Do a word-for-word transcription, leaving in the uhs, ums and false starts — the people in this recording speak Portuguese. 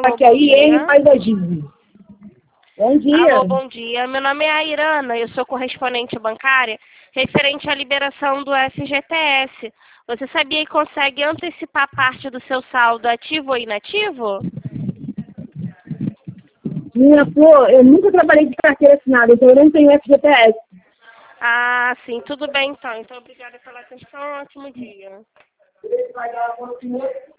Alô, que a bom I R dia. faz agir. Bom dia. Alô, bom dia. Meu nome é Airana, eu sou correspondente bancária referente à liberação do F G T S. Você sabia que consegue antecipar parte do seu saldo ativo ou inativo? Minha flor, eu nunca trabalhei de carteira assinada, então eu não tenho F G T S. Ah, sim, tudo bem então. Então, obrigada pela atenção, ótimo dia.